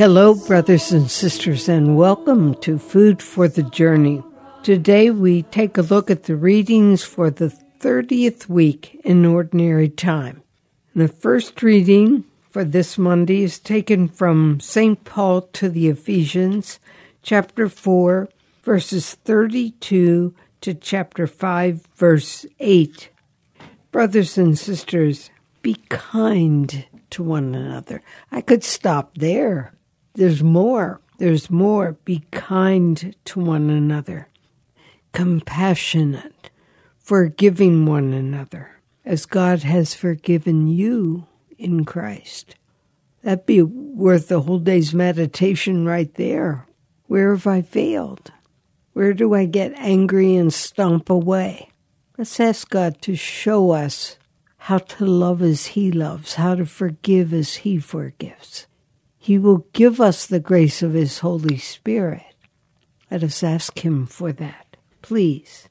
Hello, brothers and sisters, and welcome to Food for the Journey. Today we take a look at the readings for the 30th week in Ordinary Time. The first reading for this Monday is taken from St. Paul to the Ephesians, chapter 4, verses 32 to chapter 5, verse 8. Brothers and sisters, be kind to one another. I could stop there. There's more. Be kind to one another. Compassionate, forgiving one another, as God has forgiven you in Christ. That'd be worth the whole day's meditation right there. Where have I failed? Where do I get angry and stomp away? Let's ask God to show us how to love as He loves, how to forgive as He forgives. He will give us the grace of His Holy Spirit. Let us ask Him for that, please.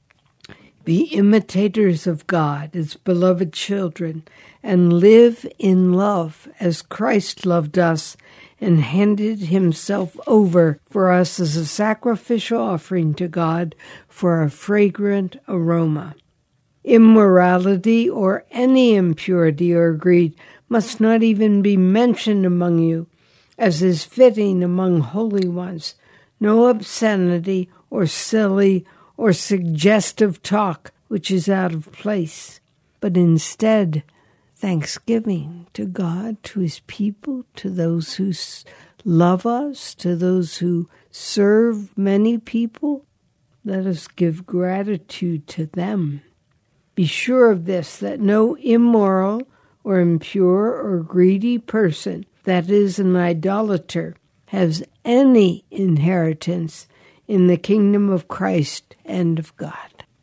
Be imitators of God as beloved children and live in love as Christ loved us and handed Himself over for us as a sacrificial offering to God for a fragrant aroma. Immorality or any impurity or greed must not even be mentioned among you, as is fitting among holy ones. No obscenity or silly or suggestive talk which is out of place, but instead thanksgiving to God, to His people, to those who love us, to those who serve many people. Let us give gratitude to them. Be sure of this, that no immoral or impure or greedy person, that is an idolater, has any inheritance in the kingdom of Christ and of God.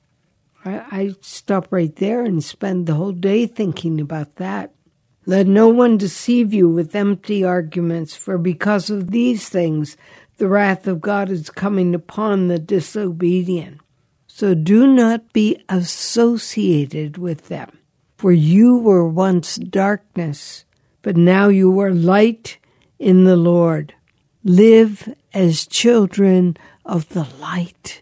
I stop right there and spend the whole day thinking about that. Let no one deceive you with empty arguments, for because of these things the wrath of God is coming upon the disobedient. So do not be associated with them. For you were once darkness, but now you are light in the Lord. Live as children of the light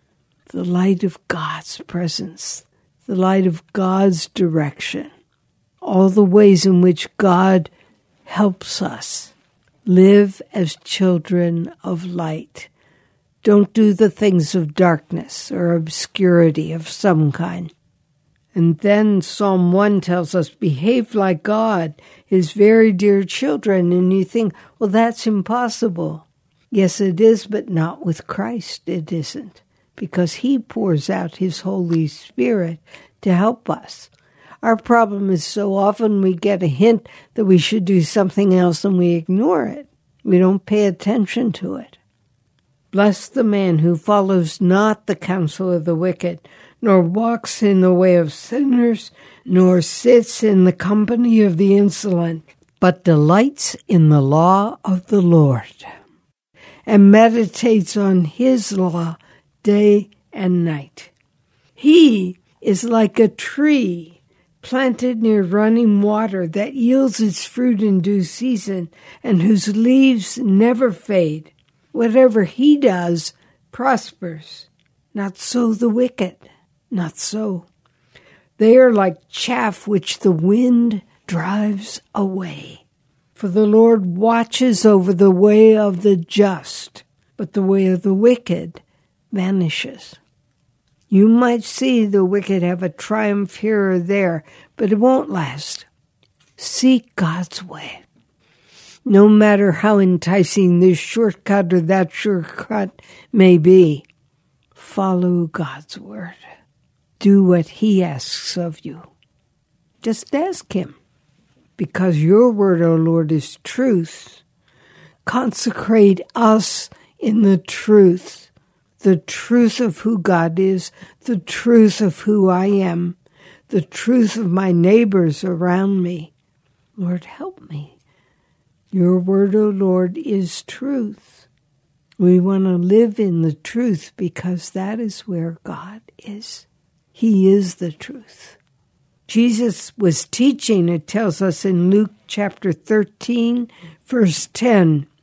of God's presence, the light of God's direction, all the ways in which God helps us. Live as children of light. Don't do the things of darkness or obscurity of some kind. And then Psalm 1 tells us, behave like God, His very dear children. And you think, well, that's impossible. Yes, it is, but not with Christ. It isn't, because He pours out His Holy Spirit to help us. Our problem is so often we get a hint that we should do something else and we ignore it. We don't pay attention to it. Bless the man who follows not the counsel of the wicked, nor walks in the way of sinners, nor sits in the company of the insolent, but delights in the law of the Lord, and meditates on His law day and night. He is like a tree planted near running water that yields its fruit in due season, and whose leaves never fade. Whatever he does prospers. Not so the wicked. Not so. They are like chaff which the wind drives away. For the Lord watches over the way of the just, but the way of the wicked vanishes. You might see the wicked have a triumph here or there, but it won't last. Seek God's way. No matter how enticing this shortcut or that shortcut may be, follow God's word. Do what He asks of you. Just ask Him. Because your word, O Lord, is truth. Consecrate us in the truth of who God is, the truth of who I am, the truth of my neighbors around me. Lord, help me. Your word, O Lord, is truth. We want to live in the truth because that is where God is. He is the truth. Jesus was teaching, it tells us in Luke chapter 13, verse 10,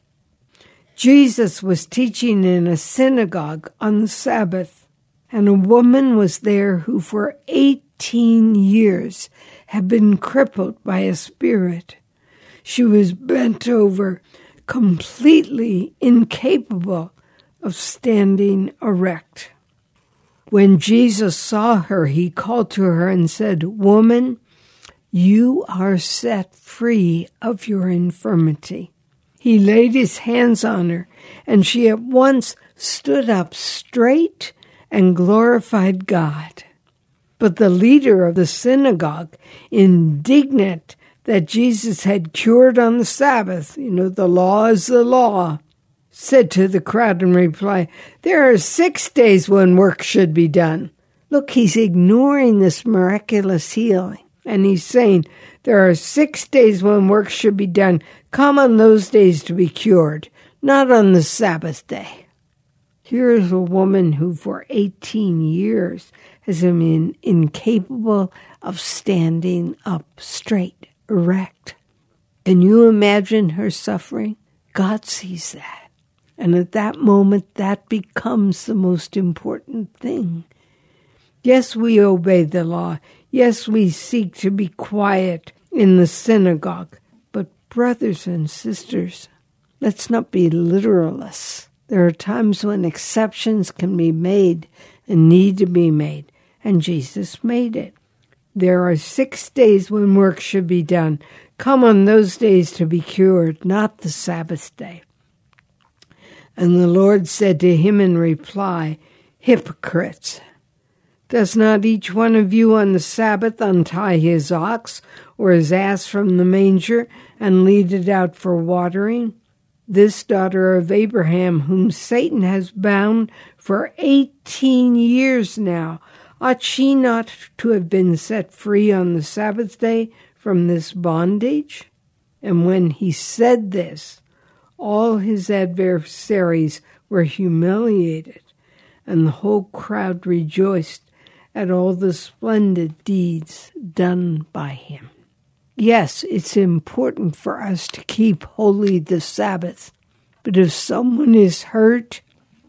Jesus was teaching in a synagogue on the Sabbath, and a woman was there who for 18 years had been crippled by a spirit. She was bent over, completely incapable of standing erect. When Jesus saw her, he called to her and said, "Woman, you are set free of your infirmity." He laid his hands on her, and she at once stood up straight and glorified God. But the leader of the synagogue, indignant that Jesus had cured on the Sabbath, the law is the law, said to the crowd in reply, "There are 6 days when work should be done." Look, he's ignoring this miraculous healing. And he's saying, there are 6 days when work should be done. Come on those days to be cured, not on the Sabbath day. Here is a woman who for 18 years has been incapable of standing up straight, erect. Can you imagine her suffering? God sees that. And at that moment, that becomes the most important thing. Yes, we obey the law. Yes, we seek to be quiet in the synagogue. But brothers and sisters, let's not be literalists. There are times when exceptions can be made and need to be made, and Jesus made it. There are 6 days when work should be done. Come on those days to be cured, not the Sabbath day. And the Lord said to him in reply, "Hypocrites! Does not each one of you on the Sabbath untie his ox or his ass from the manger and lead it out for watering? This daughter of Abraham, whom Satan has bound for 18 years now, ought she not to have been set free on the Sabbath day from this bondage?" And when he said this, all his adversaries were humiliated, and the whole crowd rejoiced at all the splendid deeds done by him. Yes, it's important for us to keep holy the Sabbath, but if someone is hurt,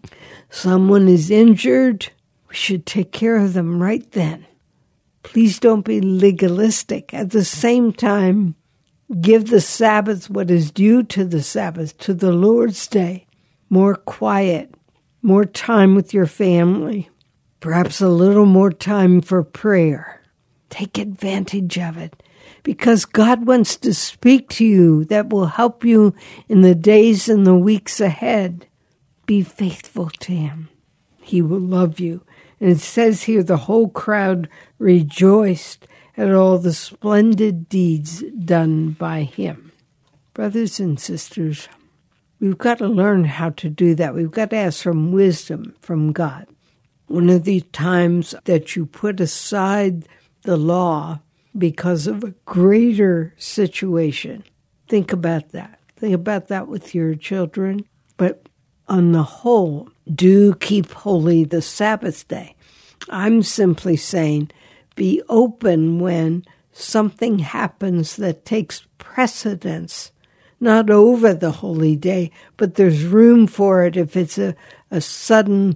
someone is injured, we should take care of them right then. Please don't be legalistic. At the same time, give the Sabbath what is due to the Sabbath, to the Lord's Day. More quiet, more time with your family, perhaps a little more time for prayer. Take advantage of it, because God wants to speak to you that will help you in the days and the weeks ahead. Be faithful to him. He will love you. And it says here the whole crowd rejoiced at all the splendid deeds done by him. Brothers and sisters, we've got to learn how to do that. We've got to ask for wisdom from God. One of the times that you put aside the law because of a greater situation, think about that. Think about that with your children. But on the whole, do keep holy the Sabbath day. I'm simply saying, be open when something happens that takes precedence, not over the holy day, but there's room for it if it's a sudden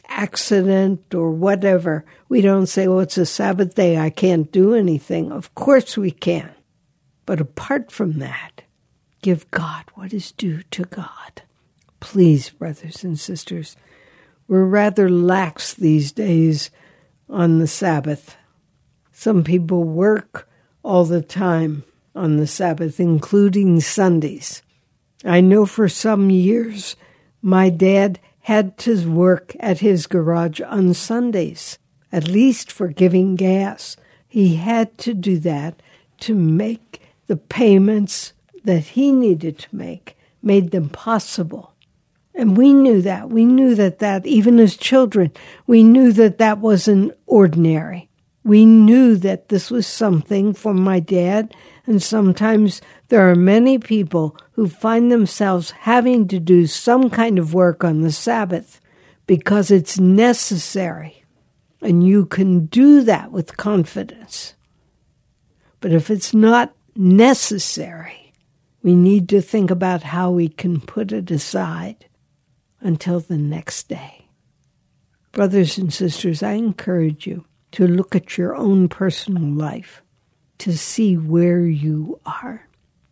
accident or whatever. We don't say, well, it's a Sabbath day, I can't do anything. Of course we can. But apart from that, give God what is due to God. Please, brothers and sisters, we're rather lax these days on the Sabbath. Some people work all the time on the Sabbath, including Sundays. I know for some years my dad had to work at his garage on Sundays, at least for giving gas. He had to do that to make the payments that he needed to make, made them possible. And we knew that. We knew that even as children, we knew that wasn't ordinary. We knew that this was something for my dad, and sometimes there are many people who find themselves having to do some kind of work on the Sabbath because it's necessary, and you can do that with confidence. But if it's not necessary, We need to think about how we can put it aside until the next day. Brothers and sisters, I encourage you to look at your own personal life to see where you are.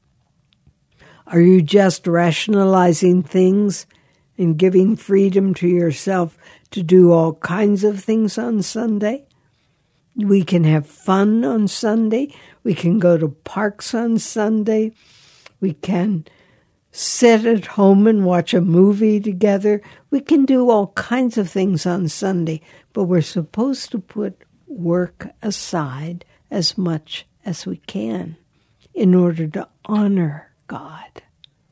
Are you just rationalizing things and giving freedom to yourself to do all kinds of things on Sunday? We can have fun on Sunday. We can go to parks on Sunday. We can sit at home and watch a movie together. We can do all kinds of things on Sunday, but we're supposed to put work aside as much as we can in order to honor God.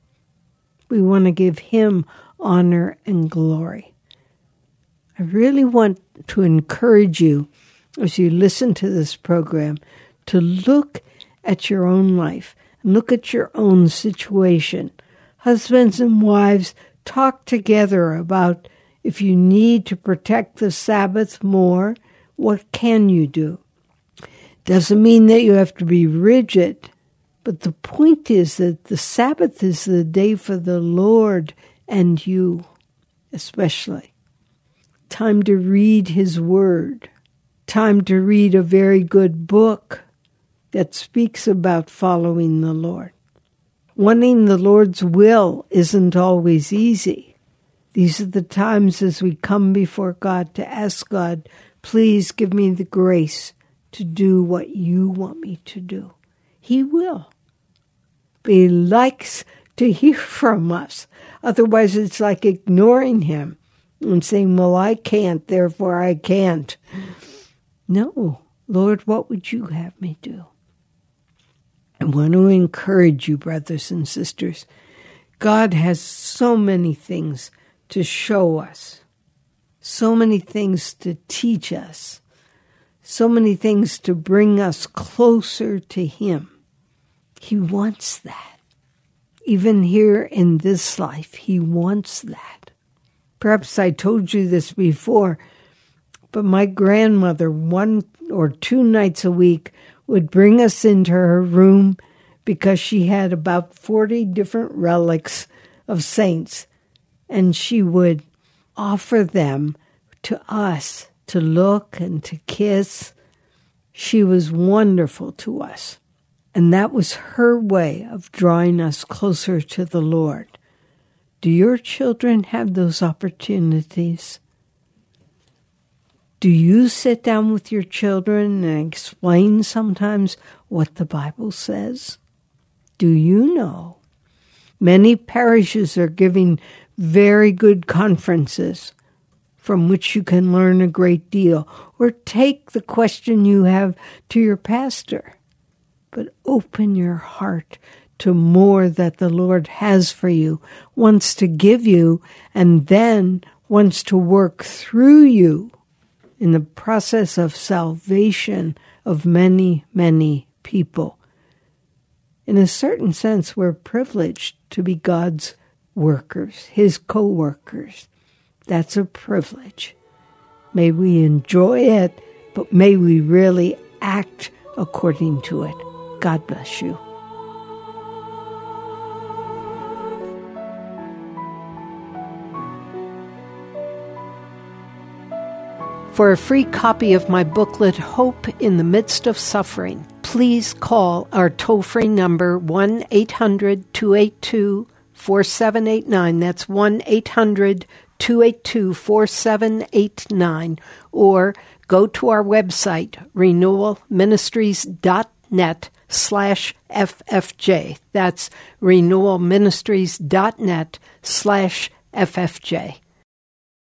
We want to give Him honor and glory. I really want to encourage you, as you listen to this program, to look at your own life and look at your own situation. Husbands and wives, talk together about if you need to protect the Sabbath more, what can you do? Doesn't mean that you have to be rigid, but the point is that the Sabbath is the day for the Lord and you, especially. Time to read His Word. Time to read a very good book that speaks about following the Lord. Wanting the Lord's will isn't always easy. These are the times as we come before God to ask God, please give me the grace to do what you want me to do. He will. But He likes to hear from us. Otherwise, it's like ignoring Him and saying, well, I can't, therefore I can't. No, Lord, what would you have me do? I want to encourage you, brothers and sisters. God has so many things to show us, so many things to teach us, so many things to bring us closer to Him. He wants that. Even here in this life, He wants that. Perhaps I told you this before, but my grandmother, 1 or 2 nights a week, would bring us into her room because she had about 40 different relics of saints, and she would offer them to us to look and to kiss. She was wonderful to us, and that was her way of drawing us closer to the Lord. Do your children have those opportunities? Do you sit down with your children and explain sometimes what the Bible says? Do you know? Many parishes are giving very good conferences from which you can learn a great deal, or take the question you have to your pastor. But open your heart to more that the Lord has for you, wants to give you, and then wants to work through you in the process of salvation of many, many people. In a certain sense, we're privileged to be God's workers, His co-workers. That's a privilege. May we enjoy it, but may we really act according to it. God bless you. For a free copy of my booklet, Hope in the Midst of Suffering, please call our toll-free number 1-800-282-4789. That's 1-800-282-4789. Or go to our website, renewalministries.net/FFJ. That's renewalministries.net/FFJ.